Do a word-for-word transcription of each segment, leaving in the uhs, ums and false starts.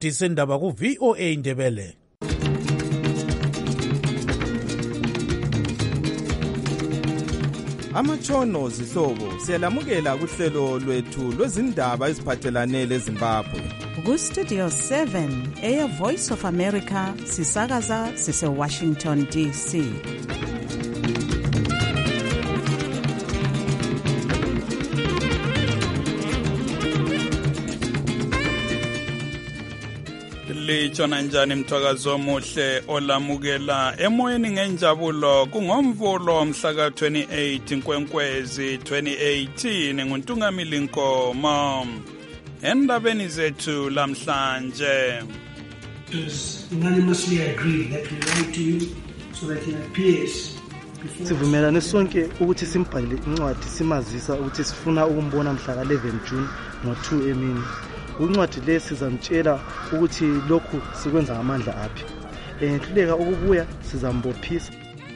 Disindaba ku V O A Ndebele. Amatshono zihlobo siyalamukela kuhlelo lwethu lwezindaba eziphathelane leZimbabwe. Ku Studio seven eya Voice of America sisakaza sise Washington D C. Litshona njani mthakazo omuhle olamukela emoyeni ngenjabulo kungomvulo mhla ka twenty-eight Nkwenkwezi twenty eighteen nguNtungamili Nkomo endabeni zethu lamhlanje. It was unanimously agreed that we write to you so that he appears. Sivumelane sonke ukuthi simbhalele incwadi simazisa ukuthi sifuna ukumbona mhla ka eleven June ngo two emini. Incwadi le sizamtshela ukuthi lokhu sikwenza ngamandla aphi. Enhluleka ukubuya sizambophisa.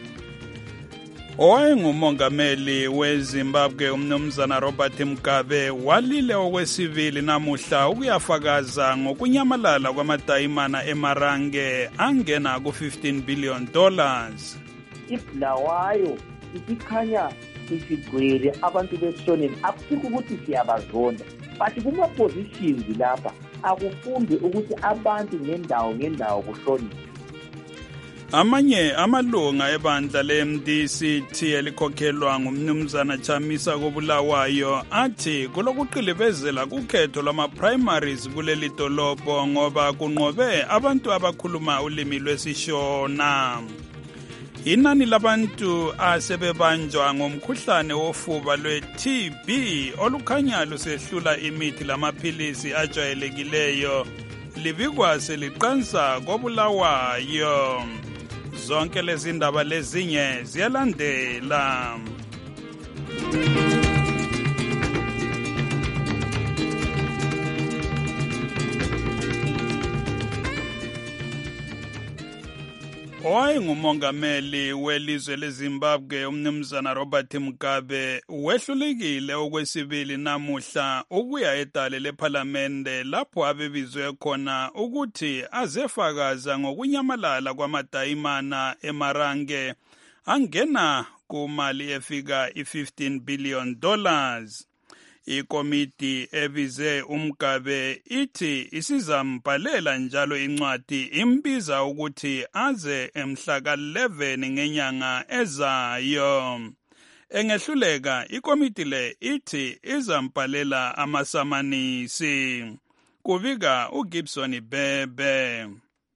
Owayengumongameli weZimbabwe umnumzana Robert Mugabe walile okwesibili namuhla ukuyafakaza ngokunyamalala kwamadayimana eMarange angena ku fifteen billion dollars. Ibulawayo isikhanya isigwele abantu besoneni akusikho ukuthi siyabazonda. But kuma positions lapha akufunde ukuthi abantu ngendawo ngendawo kuhloniphe. Amanye amalunga ebandla le-M D C T elikhokhelwa ngumnumzana Chamisa koBulawayo athi kulokuqilibezela kukhetho lwama-primaries kuleli dolobho ngoba kunqobe abantu abakhuluma ulimi lwesishona. Inani labantu asebebanjwa ngomkhuhlane wofuba lwe-T B olukhanya lusehlula imithi lamaphilisi ajwayelekileyo libikwa seliqansa koBulawayo. Zonke lezi ndaba lezinye ziyalandela. Owayengumongameli welizwe leZimbabwe umnumzana Robert Mugabe wehlulekile okwesibili namuhla ukuya edale lephalamende lapho abebizwe khona ukuthi azefakaza ngokunyamalala kwamadayimana eMarange angena kumali efika i-fifteen billion dollars. Ikomiti ebize uMgabe ithi isizambhalela njalo incwadi imbiza ukuthi aze emhla ka eleven ngenyanga ezayo. Engehluleka ikomiti le ithi izambhalela amasamanisi. Kubika uGibson Bebe.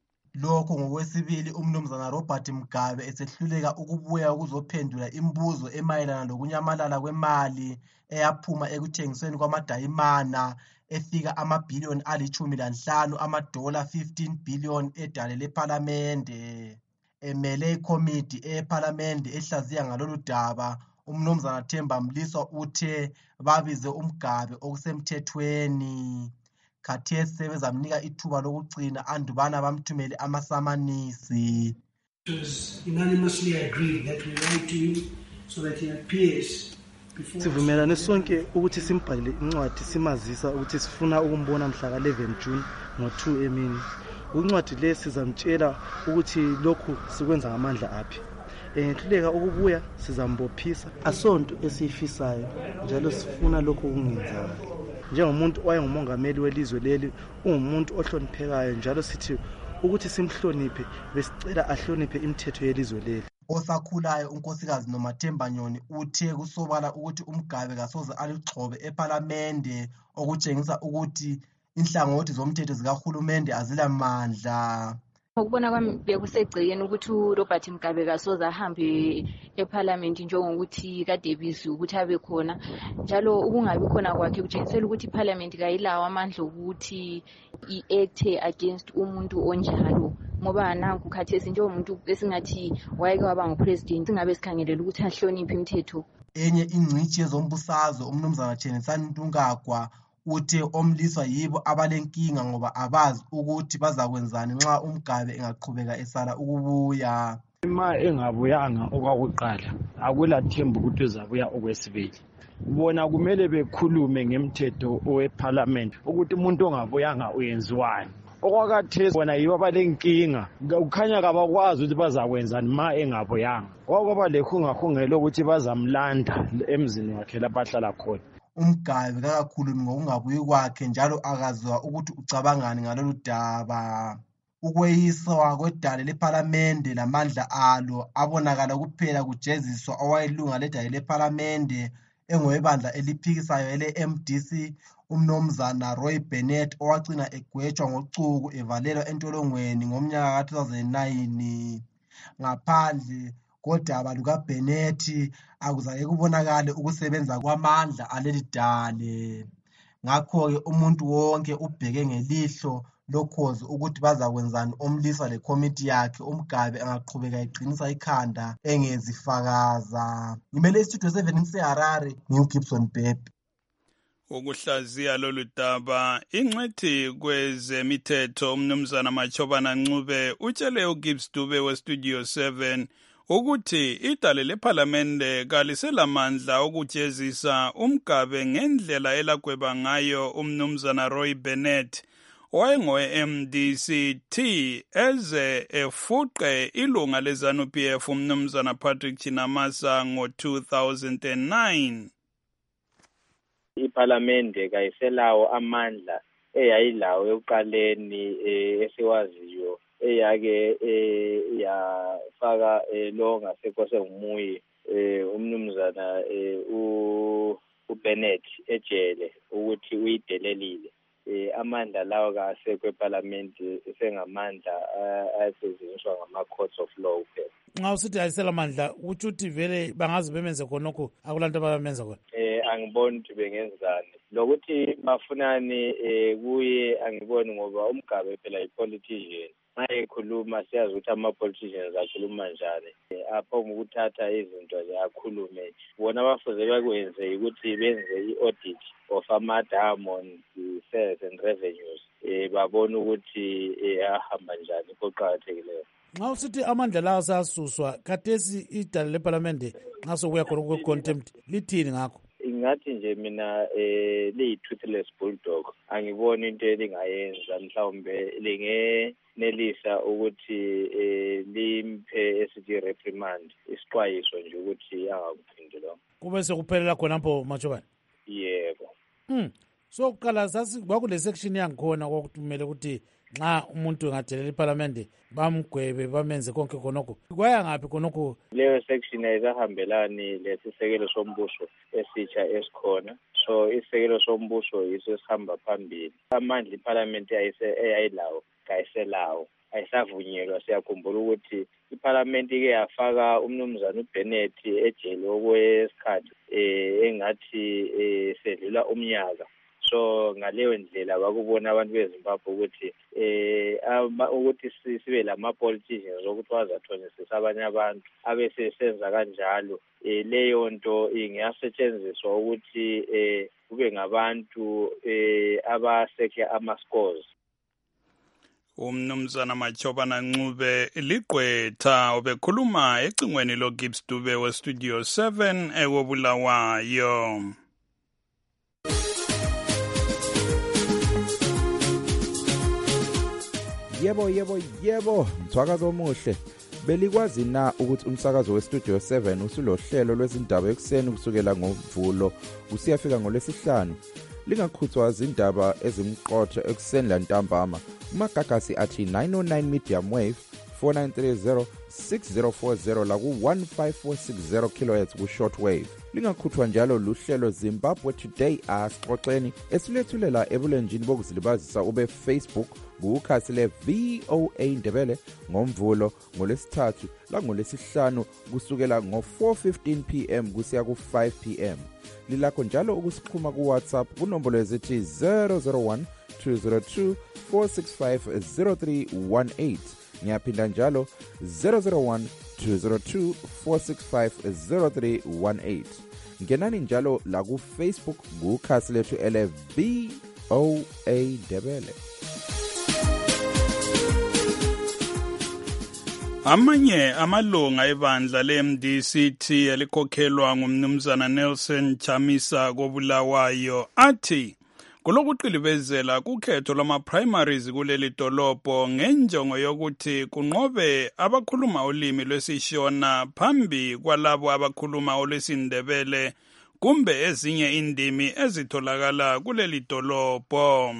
Lokho ngokwesibili umnumzana Robert Mugabe esehluleka ukubuya ukuzophendula imibuzo emayelana lokunyamalala kwemali eyaphuma ekuthengisweni kwamadayimana efika amabhiliyoni alichumi lanhlanu amadola fifteen billion edale lephalamende. Emele ikomiti ephalamende ehlaziya ngalolu daba umnumzana Themba Mliswa uthe babize uMgabe okusemthethweni. Khathesi sebezamnika ithuba lokugcina andubana bamthumele amasamanisi. It was unanimously agreed that we write to you so that he appears. Sivumelane sonke ukuthi simbhalele incwadi simazisa ukuthi sifuna ukumbona mhla ka eleven June ngo two emini. Incwadi le sizamtshela ukuthi lokhu sikwenza ngamandla aphi. Enhluleka ukubuya sizambophisa. Asonto esifisayo njalo sifuna lokhu kungenzakala. Njengomuntu owayengumongameli welizwe leli ungumuntu ohloniphekayo njalo sithi ukuthi simhloniphe besicela ahloniphe imithetho yelizwe leli. Osakhulayo unkosikazi Nomathemba Nyoni uthe kusobala ukuthi uMgabe kasoze aligcobe ephalamende okutshengisa ukuthi inhlangothi zomthetho zikahulumende azilamandla. Ukubona kwami bekusegcekeni ukuthi uRobert Mugabe kasoze ahambe eParliament njengokuthi kade bizwe ukuthi abe khona njalo ukungabi khona kwakhe kutshengisela ukuthi iParliament kayilawo amandla ukuthi i-act against umuntu onjalo ngoba nanku khathesi njengomuntu esingathi wayeke waba ngupresident singabe sikhangelela ukuthi ahloniphe imithetho. Enye ingcithi yezombusazwe umnumzana Chenisani Ntungagwa uthe omliswa yibo abalenkinga ngoba abazi ukuthi bazakwenzani nxa uMgabe engaqhubeka esala ukubuya. Ima engabuyanga okwakuqala akulathemba ukuthi uzabuya okwesibili. Bona kumele bekhulume ngemthetho oweParliament ukuthi umuntu ongabuyanga uyenziwani. okwakathesi bona yibo abalenkinga kukhanya kabakwazi ukuthi bazakwenzani ma engabuyanga kwakwaba lekhungahungelo ukuthi bazamlanda emzini wakhe lapho ahlala khona. Umgabe kakhulu ngokungabuyi kwakhe njalo akazwa ukuthi ucabangani ngalolu daba. Ukweyiswa kwedale lephalamende lamandla alo abonakala kuphela kujeziswa owayelunga ledale lephalamende engowebandla eliphikisayo ele-M D C umnomzana Roy Bennett owagcina egwetshwa ngocuku evalelwa entolongweni ngomnyaka ka two thousand nine. Ngaphandle kodaba lukaBennett akuzake kubonakale ukusebenza kwamandla aleli dale. Ngakho-ke umuntu wonke ubheke ngelihlo lokhozi ukuthi bazakwenzani omlisa lekomiti yakhe. Umgabe angaqhubeka eqinisa ikhanda engezifakaza. Ngimele istudio seven seHarare, ngiuGibson Bhebhe. Ukuhlaziya lolu daba ingcwethi kwezemithetho umnumzana Machobana Ncube utshele uGibbs Dube westudio seven ukuthi idale lephalamende kaliselamandla okujezisa umgabe ngendlela elagweba ngayo umnumzana Roy Bennett owayengowe-M D C T eze efuqe ilunga le-ZANU P F umnumzana Patrick Chinamasa ngo two thousand nine. Iphalamende kayiselawo amandla eyayilawo ekuqaleni esiwaziyo eyake yafaka lo ngasekho sengumuyi umnumzana uBennett ejele ukuthi uyidelelile. Amandla lawo kasekho eParliament sengamandla asetshenziswa ngama-courts of law kuphela. Nxa usithi ayisela amandla utsho ukuthi vele bangaze bemenze khonokho akulanto abamenza khona. Eh angiboni ukuthi bengenzani lokuthi bafunani kuye angiboni ngoba umgabe phela ipolitician. Nxa ekhuluma siyazi ukuthi ama-politicians akhuluma njani. Apho ngokuthatha izinto nje akhulume. Bona bafuze bakwenze ukuthi benze i-audit of ama-dam on the sales and revenues. Eh babona ukuthi ahamba njani koqhakathekileyo. Nxa usithi amandla lawo sasuswa khathesi idale lephalamende nxa sokuya khona ku-contempt lithini ngakho? Ingathi nje mina eh liyi-toothless bulldog angiboni into elingayenza mhlawumbe lingenelisa ukuthi eh limphe esithi reprimand isixwayiso nje ukuthi angakuphindi lo kube sekuphelela khonapho Machobana. Yebo. Mm. So kuqala sasi kwakule section yangikhona kokuthumele ukuthi nxa umuntu engadelela iParliament bamgwebe bamenze konke khonokho kwaya ngaphi khonokho? Leyo section ayizahambelani lesisekelo sombuso esitsha esikhona. So isisekelo sombuso yiso sihamba phambili. Amandla iParliament eyayilawo kayiselawo ayisavunyelwa. Siyakhumbula ukuthi iParliament ike yafaka umnumzana uBennett ejele okwesikhathi eh engathi eh sedlula umnyaka. So ngaleyo ndlela bakubona abantu beZimbabwe ukuthi eh ukuthi sibe lama politicians ukuthi wazathonisisa abanye abantu abese senza kanjalo. Eh leyo nto ingasetshenziswa ukuthi eh kube ngabantu eh abasekhe ama scores. Umnumzana Machobana Ncube ligqwetha obekhuluma ecingweni lo Gibbs Dube we Studio seven eWobulawayo. Yebo yebo yebo mthwakazo omuhle. Belikwazi na ukuthi umsakazo weStudio seven usulohlelo lwezindaba ekseni kusukela ngoMvulo usiyafika ngolesihlanu. Lingakhuthwa izindaba ezimqotho ekseni lantambama. Umagagasi athi nine oh nine medium wave four nine three zero six zero four zero la ku one five four six zero kilohertz ku shortwave. Lingakhuthwa njalo luhlelo Zimbabwe Today asixoxeni esilethulela ebulenjini bokuzilibazisa ube Facebook kukhasi le V O A Ndebele ngoMvulo ngolesithathu la ngolesihlanu kusukela ngo four fifteen p m kusiya ku five p m. Lilakho njalo ukusixhuma ku WhatsApp kunombolo ezithi zero zero one two zero two four six five zero three one eight. Ngiyaphinda njalo zero zero one two zero two four six five zero three one eight. Ngenani njalo la ku Facebook kukhasi lethu ele V O A Ndebele. Amanye amalunga ebandla le-M D C T elikhokhelwa ngumnumzana Nelson Chamisa koBulawayo athi kulokuqilibezela kukhetho lwama-primaries kuleli dolobho ngenjongo yokuthi kunqobe abakhuluma ulimi lwesishona phambi kwalabo abakhuluma olwesindebele kumbe ezinye indimi ezitholakala kuleli dolobho.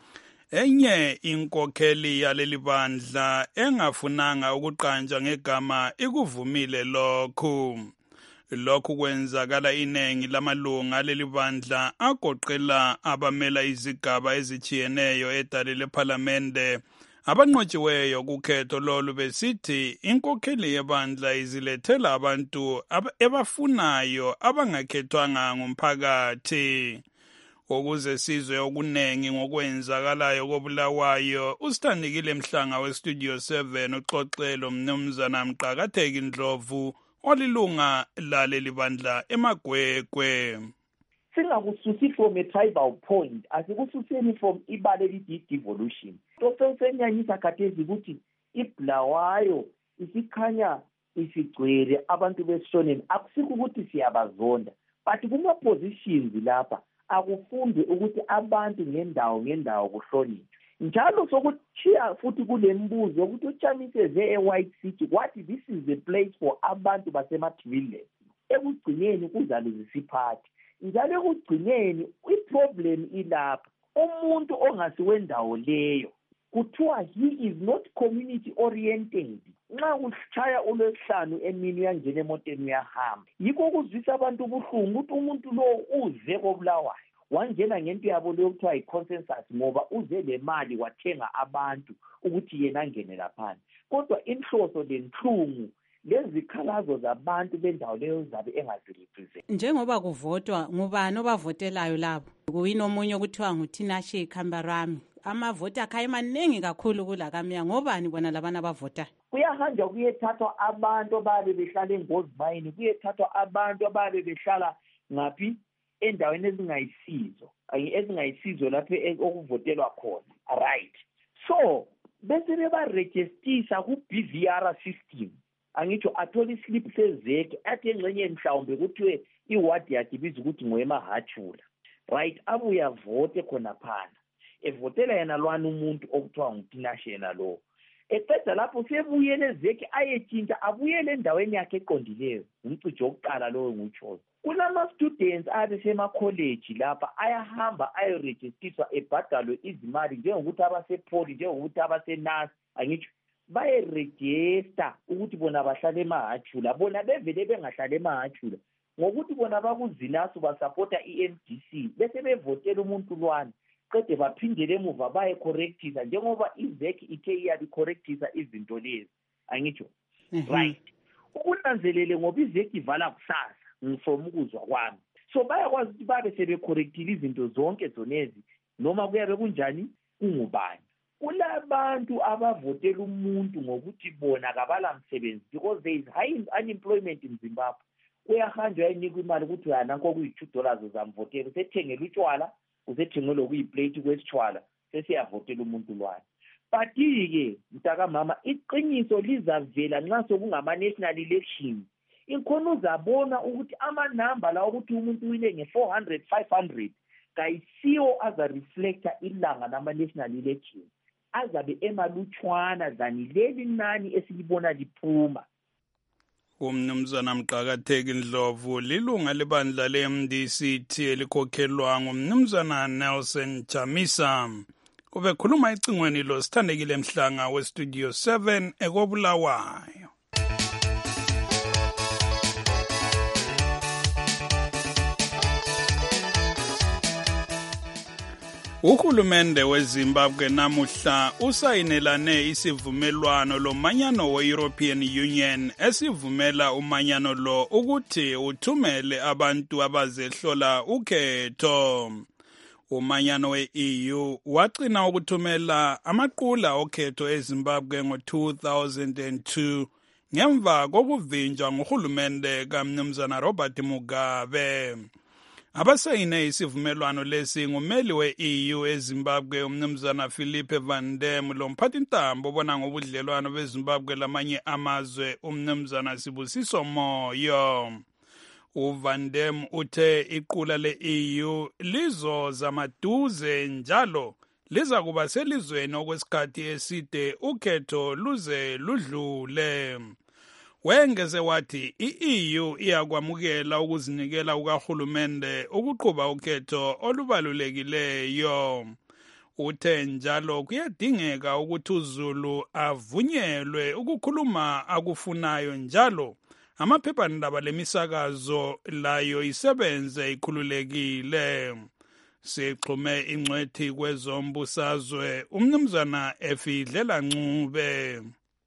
Enye inkokheli yaleli bandla engafunanga ukuqanjwa ngegama ikuvumile lokhu. Lokhu kwenzakala iningi lamalunga aleli bandla agoqela abamela izigaba ezichiyeneyo edale lephalamende abanqotshiweyo kukhetho lolu besithi inkokheli yebandla izilethela abantu ebafunayo abangakhethwanga ngumphakathi. Ukuze sizwe okuningi ngokwenzakalayo koBulawayo, uSithandikile Mhlanga weStudio seven uxoxelo mnumzana Mqakatheki Ndlovu olilunga laleli bandla eMagwegwe. Singakususi from a tribal point, asikususeni from ibaleli devolution. Tosesenyanyisa khathesi ukuthi iBulawayo isikhanya isigcwele abantu besishoneni, akusikho ukuthi siyabazonda, but kuma positions lapha akufunde ukuthi abantu ngendawo ngendawo kuhlonishwe. Njalo sokuchiya futhi kule mbuzo ukuthi uChamise ze eWhite City wathi this is the place for abantu basemathivile. Ekugcineni kuzabe zisiphathi. Njalo ekugcineni iproblem ilapha. Umuntu ongasiwendawo leyo kuthiwa he is not community oriented. Nxa kuchaya olwesihlanu emini uyangena emoteni uyahamba. Yikho kuzwisa abantu ubuhlungu ukuthi umuntu lo uze koBulawayo wangena ngento yabo leyo kuthiwa yi-consensus ngoba uze le mali wathenga abantu ukuthi yena angene laphana. Kodwa inhloso lenhlungu lezikhalazo zabantu bendawo leyo zabe engazirepresent. Njengoba kuvotwa ngubani obavotelayo labo? Kuyini omunye kuthiwa nguTinashe Kambarami. Amavoti akhaye maningi kakhulu kulakamya, ngobani bona labana abavota? Kuyahanja kuyethathwa abantu ababe behlala eNgozmayini, kuyethathwa abantu ababe behlala ngaphi endaweni ezingayisizo, ezingayisizo lapho okuvotelwa khona. Right. So bese bebaregistisa ku-B V R system. Angitsho athola islip sezeke athi engxenye mhlawumbe kuthiwe iward yakhe ibiza ukuthi ngoyemaHatshula. Right, abuye avote khona phana. Evotela yena lwana umuntu okuthiwa nguTinashe yena lo. Eqeda lapho sebuyele ezeke ayetshintsha abuyele endaweni yakhe eqondileyo. Umcijo wokuqala lowo ngutshozo. Kulama students abe sema college lapha ayahamba ayoregistiswa ebhadalwe izimali njengokuthi abasepoli njengokuthi abasenasi angitsho bayeregister ukuthi bona bahlale emaHatshula, bona bevele bengahlale emaHatshula ngokuthi bona bakuzinasu basupporta i-M D C bese bevotela umuntu lwana qede baphindele emuva baye correctisa njengoba izeki ithe iyabi correctisa izinto lezi angitsho. Right, ukunanzelele ngoba izeki ivala kusasa ngifoma ukuzwa kwami. So bayakwazi ukuthi babe sebecorrectile izinto zonke zonezi noma kuyabe kunjani kungubani. Kulabantu abavotela umuntu ngokuthi bona kabala msebenzi because there is high unemployment in Zimbabwe. Uyahanjwa yayinikwa imali ukuthi yana nko kuyi-two dollars uzamvotela, usethengela utshwala, usethengela kuyiplate kwesitshwala, sesiyavotela umuntu lwana. But-ke mntaka mama iqiniso lizavela nxa sokungama-national elections. Inkhona uzabona ukuthi amanamba la ukuthi umuntu wine nge-four hundred, five hundred kayisiwo aza-reflecta ilanga nama-national elections. Azabe emalutshwana zani leli nani esilibona liphuma. Umnumzana Mqakatheki Ndlovu lilunga lebandla le-M D C T elikhokhelwa ngumnumzana Nelson Chamisa. Ubekhuluma ecingweni lo Sithandekile Mhlanga weStudio seven ekoBulawayo. Uhulumende weZimbabwe namuhla usayinelane isivumelwano lomanyano we-European Union esivumela umanyano lo ukuthi uthumele abantu abazehlola ukhetho. Umanyano we-E U waqina ukuthumela amaqula okhetho eZimbabwe ngo-two thousand two ngemva kokuvinjwa nguhulumende kaMnumzana Robert Mugabe. Abasayine isivumelwano lesi ngumeli we-E U eZimbabwe umnumzana Philippe Van Dem lomphathintambo obona ngobudlelwano beZimbabwe lamanye amazwe umnumzana Sibusiso Moyo. uVan Dam uthe iqula le-E U lizoza maduze njalo liza kuba selizweni okwesikhathi eside ukhetho luze ludlule. Wengeze wathi i-E U iyakwamukela ukuzinikela kukahulumende ukuqhuba ukhetho olubalulekileyo. Uthe njalo kuyadingeka ukuthi uZulu avunyelwe ukukhuluma akufunayo njalo amaphephandaba lemisakazo layo isebenze ikhululekile. Sixhume ingcwethi kwezombusazwe umnumzana Efidlela Ncube.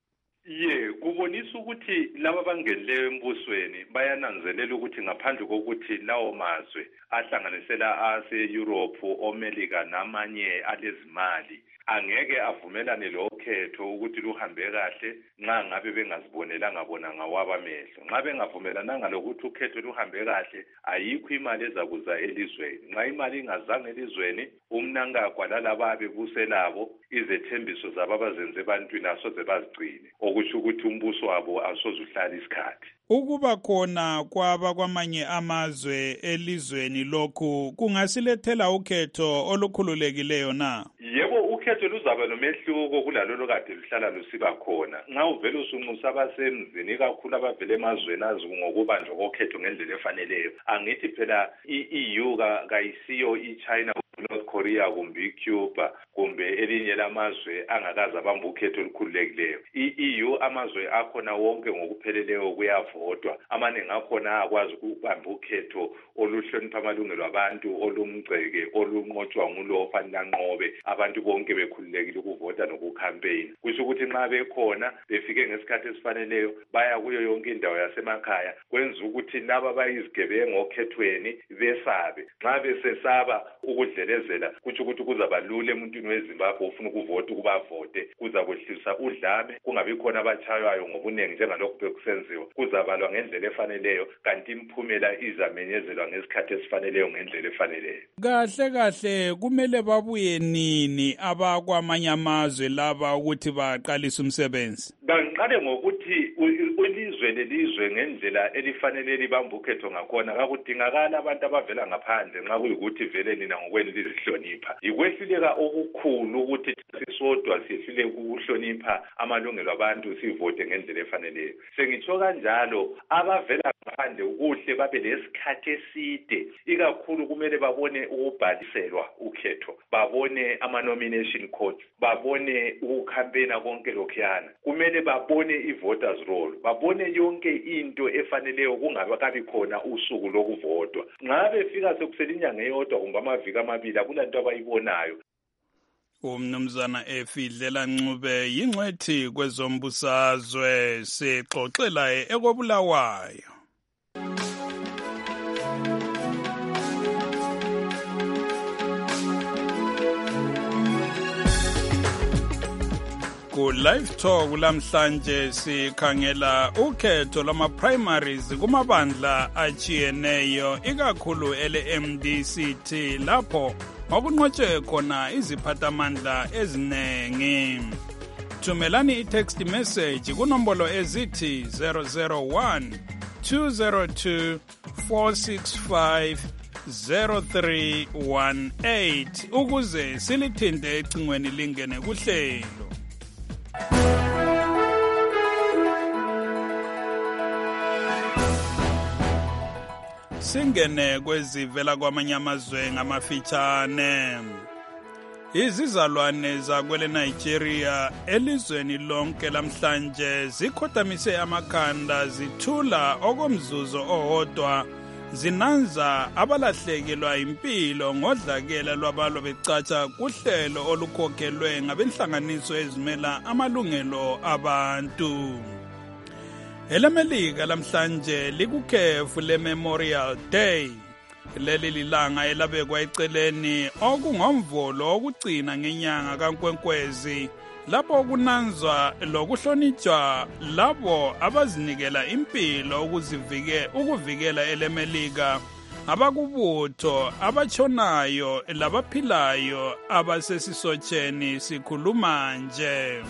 Ye kubonisa ukuthi laba bangeneleyo embusweni bayananzelela ukuthi ngaphandle kokuthi lawo mazwe ahlanganisela ase-Europe, oMelika namanye alezimali angeke avumelane lokhetho ukuthi luhambe kahle nxa ngabe bengazibonelanga bona ngawabamehlo. Nxa bengavumelananga lokuthi ukhetho luhambe kahle ayikho imali ezakuza elizweni. Nxa imali ingazange elizweni umnankagwa lalaba bebuselabo izethembiso zabo abazenze ebantwini asoze bazigcine, okusho ukuthi umbuso wabo asoze uhlale isikhathi. Ukuba khona kwaba kwamanye amazwe elizweni lokhu kungasilethela ukhetho olukhululekileyo na? Yebo, ukhetho luzaba nomehluko kulalolo kade luhlala lusiba khona. Nxa uvele usunxusa abasemzini kakhulu abavele emazweni azi ngokubanjwa kokhetho ngendlela efaneleyo, angithi phela i-E U kayisiyo i-China, North Korea kumbe iCuba kumbe elinye lamazwe angakaze abamba ukhetho olukhululekileyo. I-E U amazwe akhona wonke ngokupheleleyo kuyavotwa. Amaningi akhona akwazi ukubamba ukhetho oluhlonipha amalungelo abantu, olumgceke, olunqotshwa ngulo ofanele anqobe, abantu bonke bekhululekile ukuvota nokucampaign. Kusho ukuthi nxa bekhona befike ngesikhathi esifaneleyo baya kuyo yonke indawo yasemakhaya, kwenza ukuthi laba bayizigebengu okhethweni besabe. Nxa besesaba ukudlelezela kutsho ukuthi kuzaba lula emuntwini weZimbabwe ufuna ukuvota ukuba avote, kuza kwehlisa udlame, kungabi khona abatshaywayo ngobuningi njengalokhu bekusenziwa, kuzabalwa ngendlela efaneleyo kanti imphumela izamenyezelwa ngesikhathi esifaneleyo ngendlela efaneleyo. Kahle kahle kumele babuye nini abakwamanye amazwe laba ukuthi baqalise umsebenzi? Banqale ngokuthi ilizwe lelizwe ngendlela elifanele libamba ukhetho ngakhona kakudingakala abantu abavela ngaphandle nxa kuyikuthi vele nina ngokwenu lizihlonipha. Ikwehluleka okukhulu ukuthi sisodwa siyehluleke ukuhlonipha amalungelo abantu sivote ngendlela efaneleyo. Sengitsho kanjalo abavela ngaphandle ukuhle babe lesikhathi eside, ikakhulu kumele babone ukubhaliselwa ukhetho, babone ama-nomination codes, babone ukukhampena konke lokhuyana. Kumele babone i-voters roll, babone yonke into efaneleyo kungakabi khona usuku lokuvotwa. Nxa befika sekusele inyanga eyodwa kumbe amaviki amabili akulanto abayibonayo. Umnumzana Efidlela Ncube yingcwethi kwezombusazwe sixoxela ekobulawayo. Ku live talk lamhlanje sikhangela ukhetho lama primaries kumabandla achiyeneyo ikakhulu ele M D C T lapho okunqotshwe khona iziphathamandla ezinengi. Thumelani i-text message kunombolo ezithi zero zero one two zero two four six five zero three one eight ukuze silithinte ecingweni lingene kuhlelo. Singene kwezivela kwamanye amazwe ngamafitshane. Izizalwane zakwele Nigeria elizweni lonke lamhlanje zikhotamise amakhanda zithula okomzuzu owodwa zinanza abalahlekelwa impilo ngodlakela lwabalwa becatsha kuhlelo olukhokhelwe ngabenhlanganiso ezimela amalungelo abantu. EleMelika lamhlanje likukhefu le-Memorial Day. Leli lilanga elabekwa eceleni okungomvolo okugcina ngenyanga kaNkwenkwezi lapho kunanzwa lokuhlonitshwa labo abazinikela impilo ukuzivike ukuvikela eleMelika, abakubutho abatshonayo labaphilayo abasesisotsheni sikhuluma nje.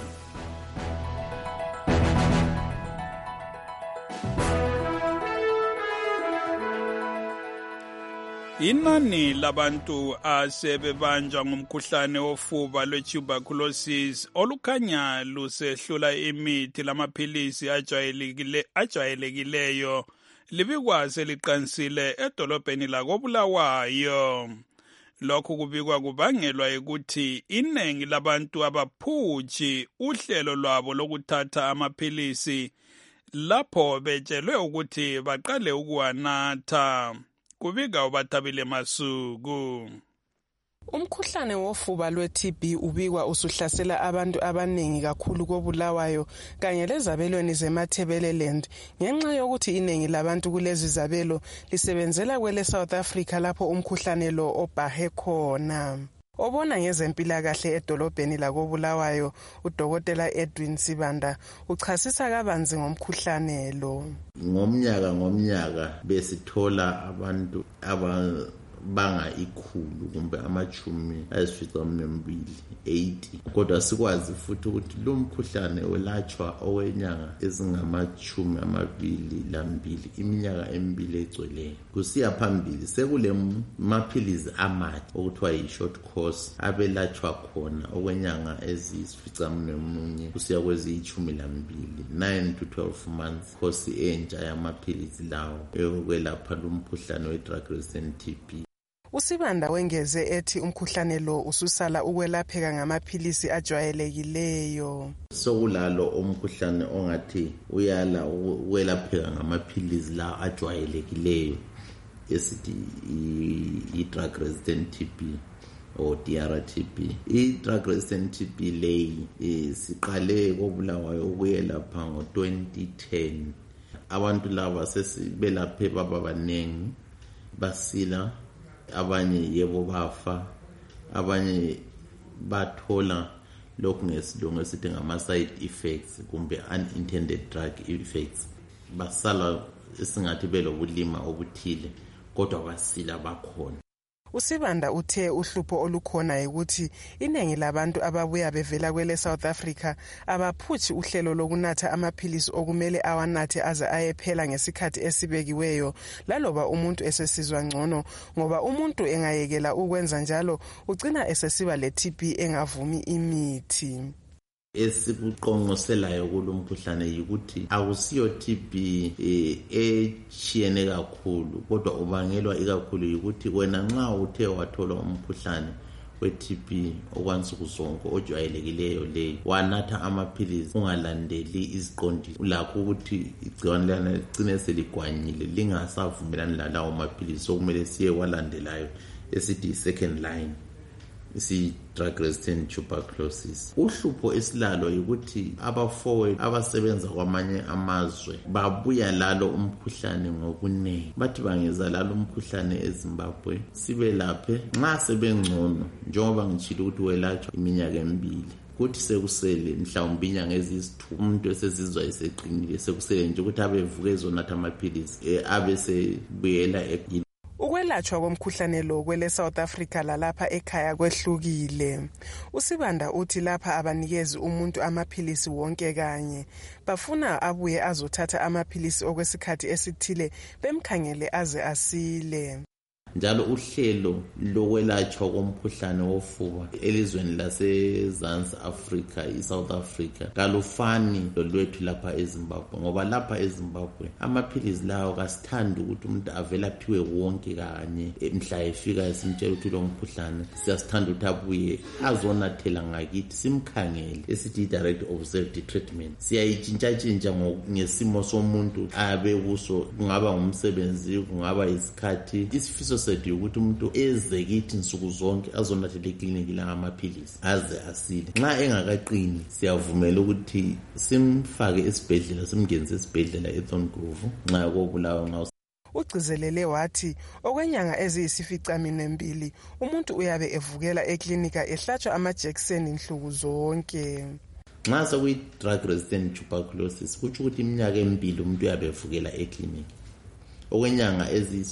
Inani labantu asebebanjwa ngumkhuhlane wofuba lwe-tuberculosis olukhanya lusehlula imithi lamaphilisi ajwayelekile ajwayelekileyo libikwa seliqansile edolobheni lakoBulawayo. Lokhu kubikwa kubangelwa ukuthi iningi labantu abaphutshi uhlelo lwabo lokuthatha amaphilisi lapho betshelwe ukuthi baqale ukuwanatha. Kubika uBathabile Masuku. Umkhuhlane wofuba lwe-T B ubikwa usuhlasela abantu abaningi kakhulu koBulawayo kanye lezabelweni zeMatabeleland ngenxa yokuthi iningi labantu kulezi zabelo lisebenzela kwele South Africa lapho umkhuhlane lo obhahe khona. Obona ngezempilakahle edolobheni lakoBulawayo uDokotela Edwin Sibanda uchasisa kabanzi ngomkhuhlane lo. Ngomnyaka ngomnyaka besithola abantu abanga ikhulu kumbe amachumi ayisificaminwembili eighty, kodwa sikwazi futhi ukuthi lo mkhuhlane welatshwa okwenyanga ezingamachumi amabili lambili iminyaka emibili egcweleyo. Kusiya phambili sekule maphilizi amatsha okuthiwa yi-short course abelatshwa khona okwenyanga eziyisificamunwemunye kusiya kweziyishumi lambili, nine to twelve months course entsha yamaphilizi lawo yokwelapha lo mkhuhlane we-drug resistant T B. Usibanda wengeze ethi umkhuhlane lo ususala ukwelapheka ngamaphilisi ajwayelekileyo. Sokulalo umkhuhlane ongathi uyala ukwelapheka ngamaphilisi la ajwayelekileyo esithi i-drug resistant T B or D R T B. I-drug resistant T B leyi siqale koBulawayo ukuyelapha ngo twenty ten. Abantu laba sesibelaphe baba banengi basila, abanye yebo bafa, abanye bathola lokhu ngesilungu esithi ngama side effects kumbe unintended drug effects. Basala esingathi belobulima obuthile kodwa basila bakhona. Usibanda uthe uhlupho olukhona ukuthi iningi labantu ababuya bevela kwele South Africa abaphutshi uhlelo lokunatha amaphilisi okumele awanathe aze ayephela ngesikhathi esibekiweyo laloba umuntu esesizwa ngcono, ngoba umuntu engayekela ukwenza njalo ugcina esesiba le-T B engavumi imithi. Esikuqonqoselayo kulo mkhuhlane yikuthi akusiyo T B echiyene kakhulu kodwa ubangelwa ikakhulu yikuthi wena nxa uthe wathola umkhuhlane we-T B okwansuku zonke ojwayelekileyo leyo wanatha amaphilisi ungalandeli iziqondiso, ulakho ukuthi igciwane lana ligcine seligwanyile lingasavumelani lalawo maphilisi okumele siye walandelayo esithi second line isi drug resistant tuberculosis. Uhlupho esilalo yikuthi abafowethu abasebenza kwamanye amazwe babuya lalo umkhuhlane ngokunengi, bathi bangeza lalo umkhuhlane eZimbabwe sibelaphe nxa sebengcono, njengoba ngitshilo ukuthi welatshwa iminyaka emibili kuthi sekusele mhlawumbe inyanga eziyisithupha umuntu esezizwa eseqinile sekusele nje ukuthi abevuke ezonatha amaphilisi abe sebuyela ekini. Ukwelatshwa komkhuhlane lo kwele South Africa lalapha ekhaya kwehlukile. Usibanda uthi lapha abanikezi umuntu amaphilisi wonke kanye, bafuna abuye azothatha amaphilisi okwesikhathi esithile bemkhangele aze asile. Njalo uhlelo lokwelatshwa komkhuhlane wofuba elizweni laseZansi Africa, iSouth Africa, kalufani lolwethu lapha eZimbabwe, ngoba lapha eZimbabwe amaphilisi lawo kasithandi ukuthi umuntu avela aphiwe wonke kanye mhla efika esimtshela ukuthi lo mkhuhlane. Siyasithanda ukuthi abuye azonathela ngakithi simkhangele esithi direct observed treatment. Siyayitshintsha-tshintsha ngesimo somuntu abe kuso, kungaba ngumsebenzi, kungaba isikhathi. Isifiso sethu ukuthi umuntu eze kithi nsuku zonke azonathela ekliniki la amaphilisi aze asile. Nxa engakaqini siyavumela ukuthi simfake esibhedlela, simngenise esibhedlela eThorngrove nxa koBulawayo nxa. Ugcizelele wathi okwenyanga eziyisificaminwembili umuntu uyabe evukela eklinika ehlatshwa amajekiseni nhluku zonke. Nxa sekuyi-drug resistant tuberculosis kutsho ukuthi iminyaka emibili umuntu uyabe evukela eklinika. Okwenyanga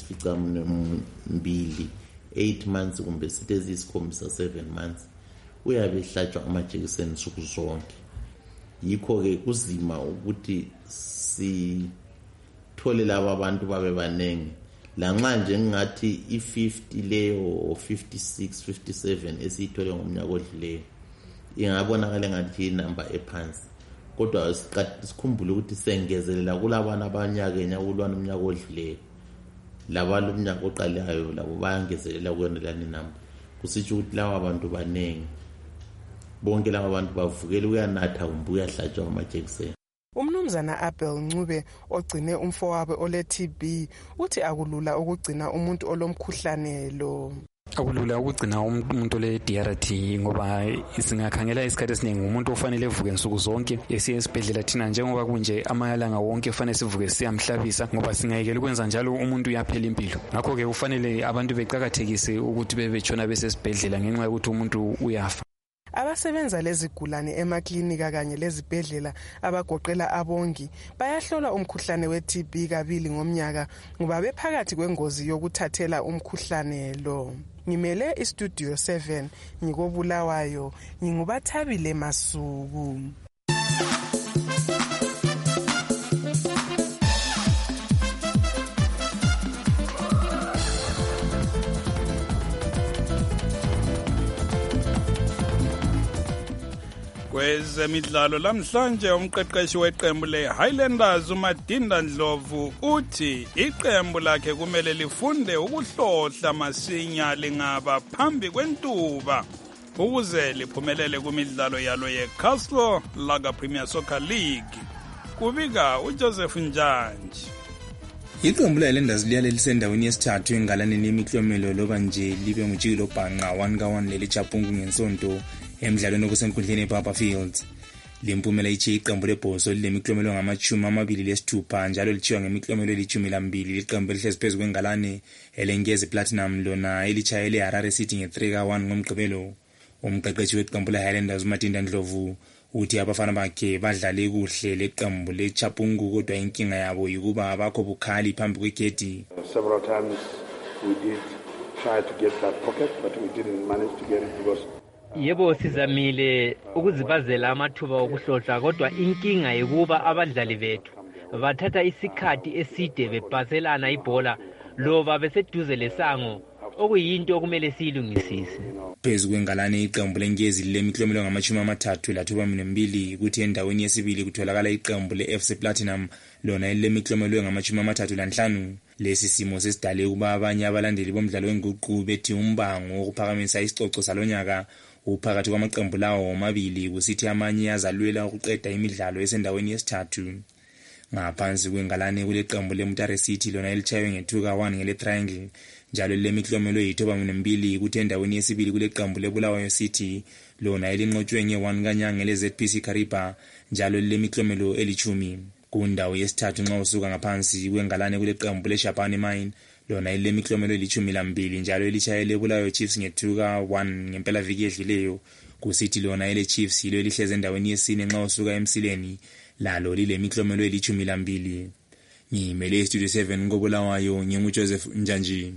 eziyisificaminwembili, eight months kumbe sithi eziyisikhombisa, seven months, uyabe ehlatshwa amajekiseni nsuku zonke. Yikho-ke kuzima ukuthi sithole laba abantu babe banengi lanxa nje ngingathi i-fifty leyo fifty-six fifty-seven esiyithole ngomnyaka odluleyo ingabonakala ngathi inamba ephansi, kodwa sikhumbule ukuthi sengezelela kulabana abanyakenya kulwana umnyaka odluleyo, labalo umnyaka oqalayo labo bayangezelela kuyona lani namba. Kusitsho ukuthi laba abantu baningi, bonke laba abantu bavukela uyanatha kumbe uyahlatshwa amajekiseni. Umnumzana Abel Ncube ogcine umfowabo ole-T B uthi akulula ukugcina umuntu olomkhuhlane lo. Akulula ukugcina umuntu ole-D R T ngoba singakhangela isikhathi esiningi umuntu ofanele evuke nsuku zonke esiye esibhedlela thina njengoba kunje amalanga wonke kufanele sivuke siyamhlabisa ngoba singayekela ukwenza njalo umuntu uyaphela impilo. Ngakho-ke kufanele abantu beqakathekise ukuthi bebetshona besesibhedlela ngenxa yokuthi umuntu uyafa. Abasebenza lezigulane emaklinika kanye lezibhedlela abagoqela abongi bayahlola umkhuhlane we-T B kabili ngomnyaka ngoba bephakathi kwengozi yokuthathela umkhuhlane lo. Ngimele istudio seven ngikobulawayo, ngingubathabile Masuku. Kwezemidlalo lamhlanje umqeqeshi weqembu le-Highlanders uMadinda Ndlovu uthi iqembu lakhe kumele lifunde ukuhlohla masinya lingaba phambi kwentuba ukuze liphumelele kumidlalo yalo ye-Castle Lager Premier Soccer League. Kubika uJoseph Njanji. Iqembu le-Highlanders liyale lisendaweni yesithathu engalaneni yemiklomelo loba nje libe ngujikelo bhanqa one ka one leli Chapungu ngensonto emidlalweni okusenkundleni ePapa Fields. Limpumela ichi iqembu lebhoso lilemiklomelo ngamachumi amabili lesithupha njalo lichiwa ngemiklomelo elichumi lambili. Liqembu elihlezi phezu kwengalane elengeze Platinum lona elichayele Harare City nge-three ka one ngomgqibelo. Umqeqeshi weqembu le-Highlanders uMadinda Ndlovu uthi abafana bakhe badlale kuhle leqembu leChapungu kodwa inkinga yabo yikuba abakho bukhali phambi kwegedi. Several times we did try to get that pocket but we didn't manage to get it because Yebo sizamile ukuzibazela amathuba okuhlohla kodwa inkinga yikuba abadlali bethu bathatha isikhathi eside bebhaselana ibhola loba beseduze lesango okuyinto okumele siyilungisise. Phezu kwengalane iqembu lengezi lemiklomelo ngamachumi amathathu lathuba mbili kuthi endaweni yesibili kutholakala iqembu le-F C Platinum lona elemiklomelo ngamachumi amathathu lanhlanu. Lesi simo sesidale ukuba abanye abalandeli bomdlalo wenguqu bethi umbango wokuphakamisa isicoco salonyaka uphakathi kwamaqembu lawo omabili kusithi amanye azalwela ukuqeda imidlalo esendaweni yesithathu. Ngaphansi kwengalane kuleqembu leMutare City lona elichaywe nge-two ka one ngele Triangle njalo lemiklomelo yithoba mbili kuthi endaweni yesibili kuleqembu leBulawayo City lona elinqotshwe nge-one kanyanga le-Z P C Kariba njalo lemiklomelo elichumi. Kundawo yesithathu nxa usuka ngaphansi kwengalane kuleqembu leJapan Mine lona elemiklomelo elichumi lambili njalo elichayele Bulawayo Chiefs nge-two ka one ngempela viki edluleyo. Kusithi lona ele Chiefs yilo elihleze endaweni yesine nxa usuka emsileni lalo lilemiklomelo elichumi lambili. Ngimele Studio seven ngobulawayo nginguJoseph Njanji.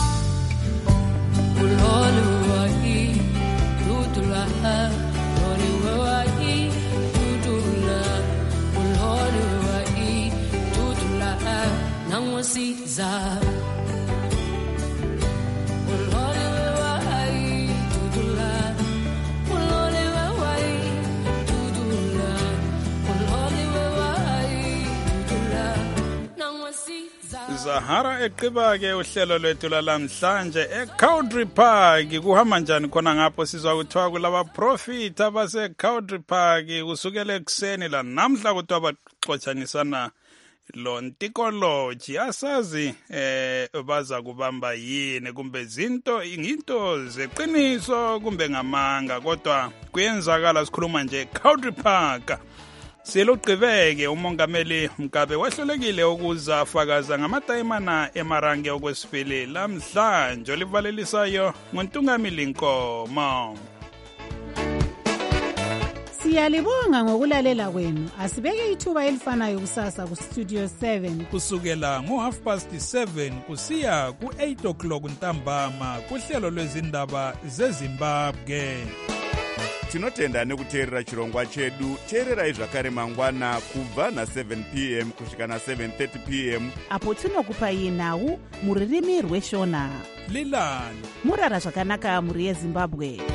Zahara eqibake uhlelo lwethu lamhlanje eCowdry Park. Kuhamba njani khona ngapho sizwa kuthiwa kulaba profit abase Cowdry Park kusukela ekseni la namhla kuthiwa baxotshanisana lo ntikoloji asazi eh baza kubamba yini kumbe zinto inginto zeqiniso kumbe ngamanga kodwa kuyenzakala sikhuluma nje Cowdry Park. Selugqibeke umongameli Mgabe wahlelekile ukuza afakaza ngamatayimana emarange okwesifili lamhlanje olivalelisayo ngontungamili Nkomo. Siyalibonga ngokulalela kwenu. Asibeke ithuba elifanayo kusasa ku Studio seven kusukela ngo half past seven kusiya ku eight o'clock ntambama kuhlelo lwezindaba zeZimbabwe. tinotenda nekuteerera chirongwa chedu. Teererai zvakare mangwana kubva na-seven p m kusvika na-seven thirty p m apo tinokupai nhau muririmi rweshona. Lilani murara zvakanaka muri yeZimbabwe.